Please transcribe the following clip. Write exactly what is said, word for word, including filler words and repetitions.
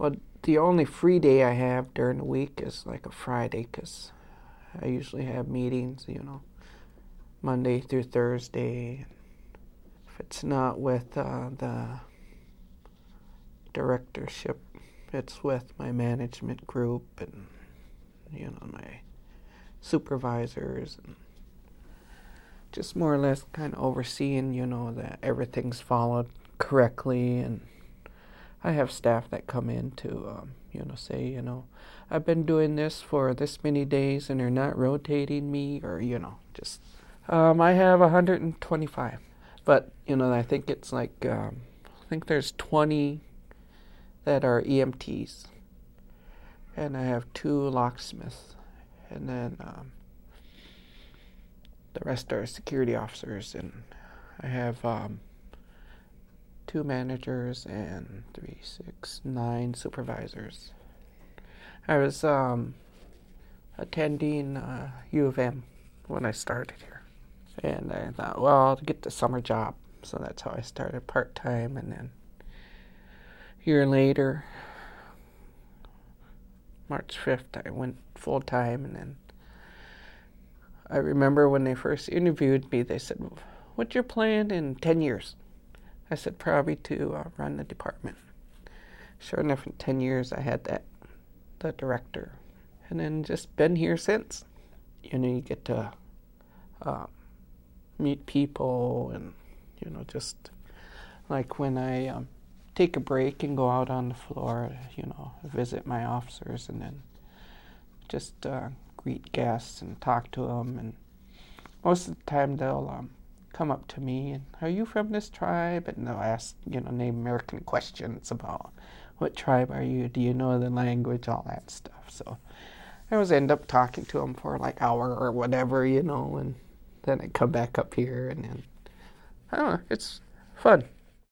Well, the only free day I have during the week is like a Friday, because I usually have meetings, you know, Monday through Thursday. If it's not with uh, the directorship, it's with my management group and, you know, my supervisors, and just more or less kind of overseeing, you know, that everything's followed correctly. And I have staff that come in to, um, you know, say, you know, I've been doing this for this many days and they're not rotating me, or, you know, just, um, I have one hundred twenty-five. But, you know, I think it's like, um, I think there's twenty that are E M Ts. And I have two locksmiths. And then um, the rest are security officers. And I have um, two managers and three, six, nine supervisors. I was um, attending uh, U of M when I started here. And I thought, well, I'll get the summer job. So that's how I started part-time. And then a year later, March fifth, I went full-time. And then I remember when they first interviewed me, they said, what's your plan in ten years? I said, probably to uh, run the department. Sure enough, in ten years, I had that, the director. And then just been here since. You know, you get to uh, meet people and, you know, just like when I um, take a break and go out on the floor, you know, visit my officers and then just uh, greet guests and talk to them. And most of the time they'll um, come up to me and, are you from this tribe? And they'll ask, you know, Native American questions about what tribe are you? Do you know the language? All that stuff. So I always end up talking to them for like an hour or whatever, you know, and then I come back up here and then, I don't know, it's fun.